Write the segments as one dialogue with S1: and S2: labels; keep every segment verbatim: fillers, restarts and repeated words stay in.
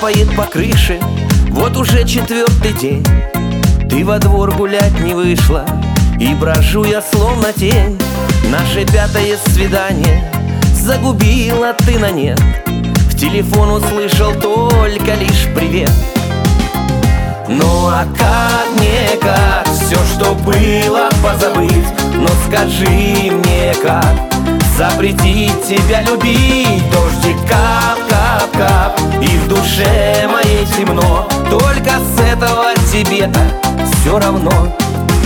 S1: капает по крыше, вот уже четвертый день. Ты во двор гулять не вышла, и брожу я словно тень. Наше пятое свидание загубила ты на нет. В телефон услышал только лишь привет. Ну а как мне, как все, что было, позабыть? Но скажи мне, как запретить тебя любить? Дождик кап, кап, кап, и в душе моей темно. Только с этого тебе-то все равно.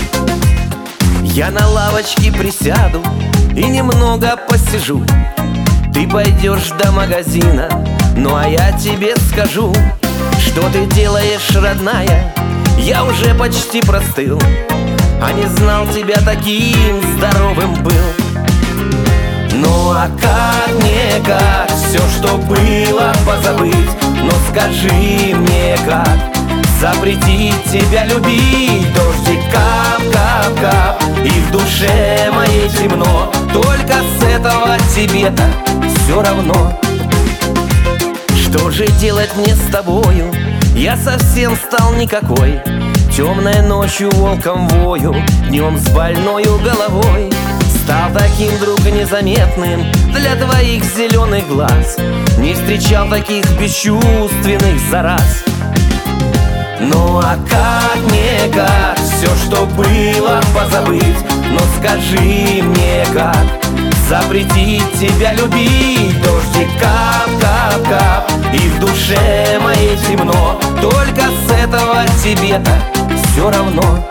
S1: Я на лавочке присяду и немного посижу. Ты пойдешь до магазина, ну а я тебе скажу, что ты делаешь, родная, я уже почти простыл, а не знал тебя таким здоровым был. Ну а как мне, как все, что было, позабыть? Но скажи мне, как запретить тебя любить? Дождик кап, кап, кап, и в душе моей темно. Только с этого тебе-то все равно. Что же делать мне с тобою? Я совсем стал никакой. Темной ночью волком вою, днем с больною головой. Стал таким, друг, незаметным для твоих зеленых глаз. Не встречал таких бесчувственных зараз. Ну а как мне, как все, что было, позабыть? Но скажи мне, как запретить тебя любить? Дождик кап, кап, кап, и в душе моей темно. Только с этого тебе-то все равно.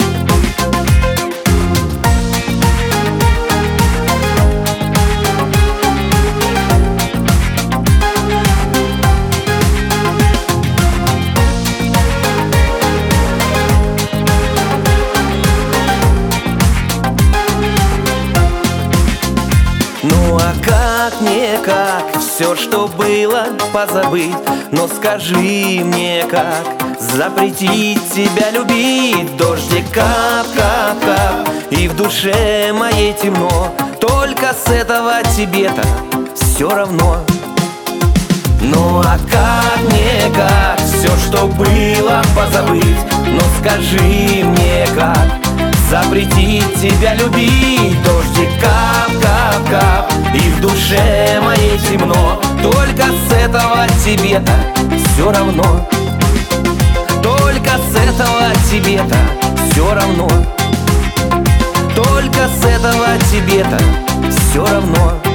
S1: Ну а как мне, как все, что было, позабыть? Но скажи мне, как запретить тебя любить? Дождик кап, кап, кап, и в душе моей темно. Только с этого тебе-то все равно. Ну а как мне, как все, что было, позабыть? Но скажи мне, как запретить тебя любить? Дождик кап, кап, кап, и в душе моей темно. Только с этого тебе-то все равно. Только с этого тебе-то все равно. Только с этого тебе-то все равно.